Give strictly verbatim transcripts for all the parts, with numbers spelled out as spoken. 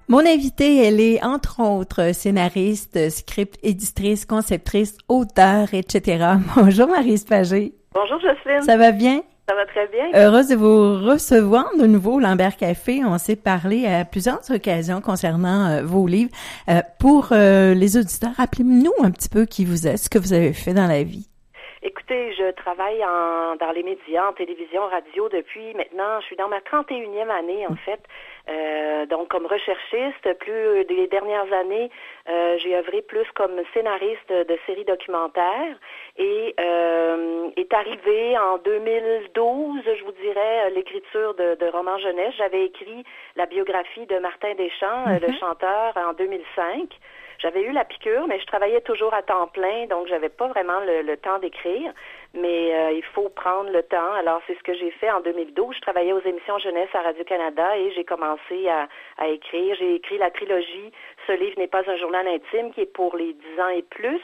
Mon invitée, elle est entre autres scénariste, script, éditrice, conceptrice, auteure, et cetera. Bonjour Maryse Pagé. Bonjour Jocelyne. Ça va bien? Ça va très bien. Heureuse de vous recevoir de nouveau au Lambert Café. On s'est parlé à plusieurs occasions concernant euh, vos livres. Euh, pour euh, les auditeurs, rappelez-nous un petit peu qui vous êtes, ce que vous avez fait dans la vie. Écoutez, je travaille en, dans les médias, en télévision, radio depuis maintenant, je suis dans ma trente et unième année en fait. Euh, donc comme recherchiste, plus des dernières années, euh, j'ai œuvré plus comme scénariste de séries documentaires et euh, est arrivé en deux mille douze, je vous dirais, l'écriture de, de romans jeunesse. J'avais écrit la biographie de Martin Deschamps, mm-hmm. le chanteur, en deux mille cinq. J'avais eu la piqûre, mais je travaillais toujours à temps plein, donc j'avais pas vraiment le, le temps d'écrire. Mais euh, il faut prendre le temps. Alors, c'est ce que j'ai fait en deux mille douze. Je travaillais aux émissions jeunesse à Radio-Canada et j'ai commencé à, à écrire. J'ai écrit la trilogie « Ce livre n'est pas un journal intime » qui est pour les dix ans et plus.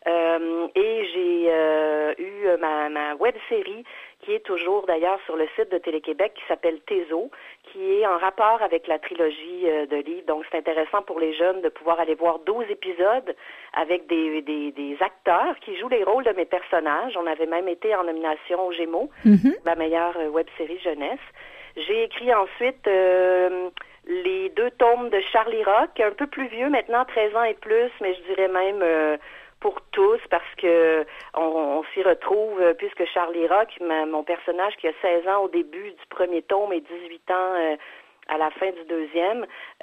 Euh, et j'ai euh, eu ma, ma web-série qui est toujours d'ailleurs sur le site de Télé-Québec qui s'appelle Tézo, qui est en rapport avec la trilogie euh, de livres. Donc c'est intéressant pour les jeunes de pouvoir aller voir douze épisodes avec des, des, des acteurs qui jouent les rôles de mes personnages. On avait même été en nomination aux Gémeaux, mm-hmm. la meilleure euh, web-série jeunesse. J'ai écrit ensuite euh, les deux tomes de Charlie Rock, un peu plus vieux maintenant, treize ans et plus, mais je dirais même... Euh, pour tous, parce que on, on s'y retrouve, euh, puisque Charlie Rock, ma, mon personnage qui a seize ans au début du premier tome et dix-huit ans euh, à la fin du deuxième,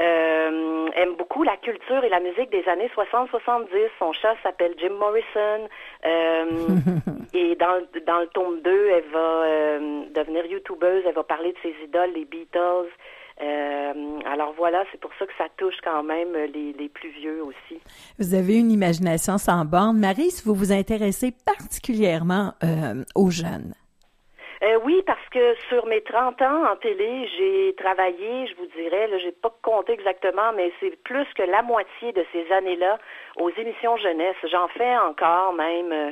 euh, aime beaucoup la culture et la musique des années soixante soixante-dix. Son chat s'appelle Jim Morrison, euh, et dans, dans le tome deux, elle va euh, devenir youtubeuse, elle va parler de ses idoles, les Beatles. Euh, alors voilà, c'est pour ça que ça touche quand même les, les plus vieux aussi. Vous avez une imagination sans borne. Maryse, vous vous intéressez particulièrement euh, aux jeunes. Euh, oui, parce que sur mes trente ans en télé, j'ai travaillé, je vous dirais, là, j'ai pas compté exactement, mais c'est plus que la moitié de ces années-là aux émissions jeunesse. J'en fais encore même. Euh,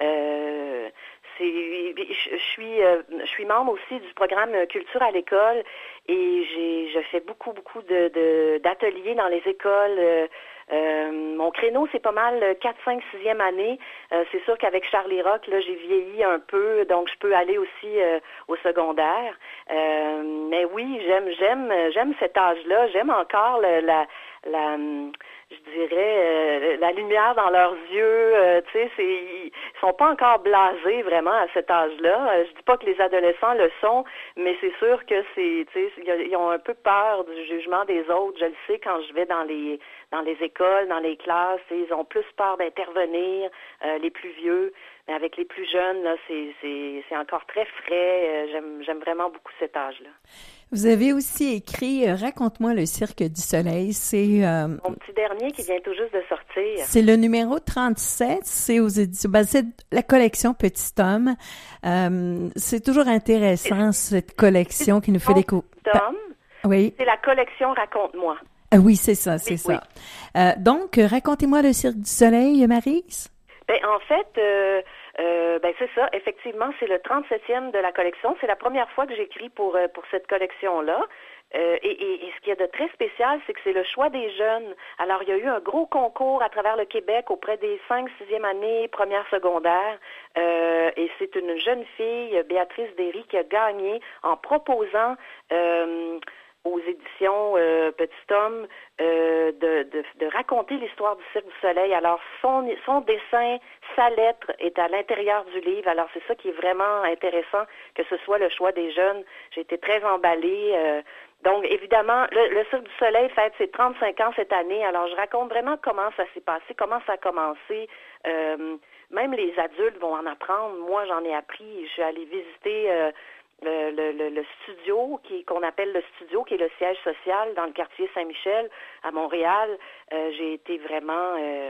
euh, c'est, je, je suis, euh, je suis membre aussi du programme Culture à l'école et j'ai, je fais beaucoup, beaucoup de, de d'ateliers dans les écoles. Euh, Euh, mon créneau, c'est pas mal quatre, cinq, sixième année. Euh, c'est sûr qu'avec Charlie Rock, là, j'ai vieilli un peu, donc je peux aller aussi euh, au secondaire. Euh, mais oui, j'aime, j'aime, j'aime cet âge-là. J'aime encore le, la, la, je dirais, euh, la lumière dans leurs yeux. Euh, tu sais, c'est, ils sont pas encore blasés vraiment à cet âge-là. Euh, je dis pas que les adolescents le sont, mais c'est sûr que c'est, tu sais, ils ont un peu peur du jugement des autres. Je le sais quand je vais dans les dans les écoles, dans les classes, ils ont plus peur d'intervenir, euh, les plus vieux. Mais avec les plus jeunes, là, c'est, c'est, c'est encore très frais. Euh, j'aime, j'aime vraiment beaucoup cet âge-là. Vous avez aussi écrit euh, « Raconte-moi le Cirque du Soleil ». C'est euh, mon petit dernier qui vient tout juste de sortir. C'est le numéro trente-sept. C'est aux éditions. Ben, c'est la collection Petit Homme. Euh, c'est toujours intéressant c'est, cette collection qui nous fait découvrir. Tom. Oui. C'est la collection Raconte-moi. Ah oui, c'est ça, c'est oui, ça. Oui. Euh, donc, racontez-moi le Cirque du Soleil, Maryse. Ben en fait, euh, euh, ben c'est ça. Effectivement, c'est le trente-septième de la collection. C'est la première fois que j'écris pour euh, pour cette collection-là. Euh, et, et, et ce qu'il y a de très spécial, c'est que c'est le choix des jeunes. Alors, il y a eu un gros concours à travers le Québec auprès des cinq, sixième année, première secondaire. Euh, et c'est une jeune fille, Béatrice Derry, qui a gagné en proposant euh, aux éditions euh, Petit Homme euh, de, de, de raconter l'histoire du Cirque du Soleil. Alors, son, son dessin, sa lettre est à l'intérieur du livre. Alors, c'est ça qui est vraiment intéressant, que ce soit le choix des jeunes. J'ai été très emballée. Euh, donc, évidemment, le, le Cirque du Soleil fête ses trente-cinq ans cette année. Alors, je raconte vraiment comment ça s'est passé, comment ça a commencé. Euh, même les adultes vont en apprendre. Moi, j'en ai appris. Je suis allée visiter... Euh, Le, le, le, le studio qui qu'on appelle le studio, qui est le siège social dans le quartier Saint-Michel à Montréal. Euh, j'ai été vraiment euh,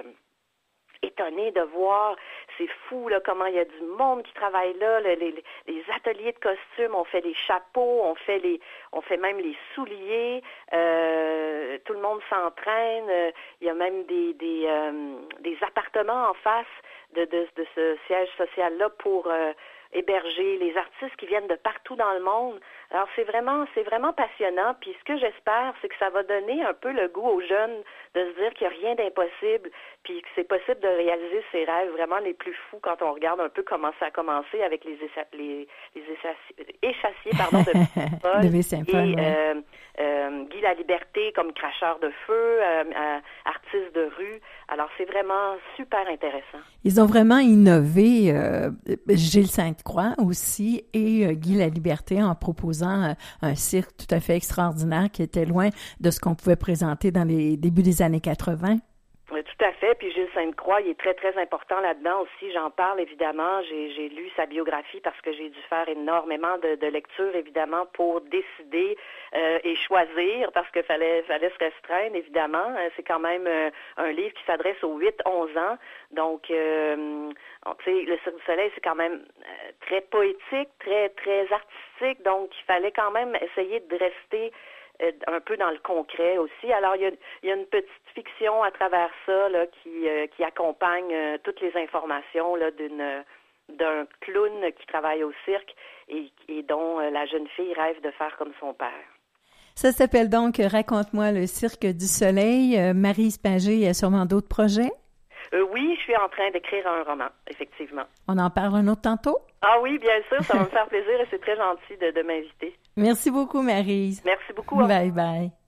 étonnée de voir, c'est fou là comment il y a du monde qui travaille là, les, les, les ateliers de costumes, on fait les chapeaux, on fait les, on fait même les souliers, euh, tout le monde s'entraîne, euh, il y a même des des, euh, des appartements en face de, de, de ce siège social là pour euh, héberger, les artistes qui viennent de partout dans le monde. Alors c'est vraiment, c'est vraiment passionnant. Puis ce que j'espère, c'est que ça va donner un peu le goût aux jeunes de se dire qu'il n'y a rien d'impossible, puis que c'est possible de réaliser ses rêves vraiment les plus fous quand on regarde un peu comment ça a commencé avec les écha- les, les échassiers, échassiers pardon de Paul de Saint-Paul, et ouais. euh, euh, Guy Laliberté comme cracheur de feu, euh, euh, artiste de rue. Alors c'est vraiment super intéressant. Ils ont vraiment innové, euh, Gilles Sainte-Croix aussi et euh, Guy Laliberté en proposant euh, un cirque tout à fait extraordinaire qui était loin de ce qu'on pouvait présenter dans les débuts des années quatre-vingt. Oui, tout à fait. Puis Gilles Sainte-Croix, il est très, très important là-dedans aussi. J'en parle évidemment. J'ai, j'ai lu sa biographie parce que j'ai dû faire énormément de, de lectures, évidemment, pour décider euh, et choisir parce qu'il fallait, fallait se restreindre, évidemment. C'est quand même euh, un livre qui s'adresse aux huit onze ans. Donc, euh, tu sais, Le Cirque du Soleil, c'est quand même euh, très poétique, très, très artistique. Donc, il fallait quand même essayer de rester un peu dans le concret aussi. Alors, il y a, il y a une petite fiction à travers ça là, qui, euh, qui accompagne euh, toutes les informations là, d'une, d'un clown qui travaille au cirque et, et dont euh, la jeune fille rêve de faire comme son père. Ça s'appelle donc « Raconte-moi le Cirque du Soleil ». Euh, Maryse Pagé, il y a sûrement d'autres projets? Euh, oui, je suis en train d'écrire un roman, effectivement. On en parle un autre tantôt? Ah oui, bien sûr, ça va me faire plaisir et c'est très gentil de, de m'inviter. Merci beaucoup, Maryse. Merci beaucoup. Bye bye.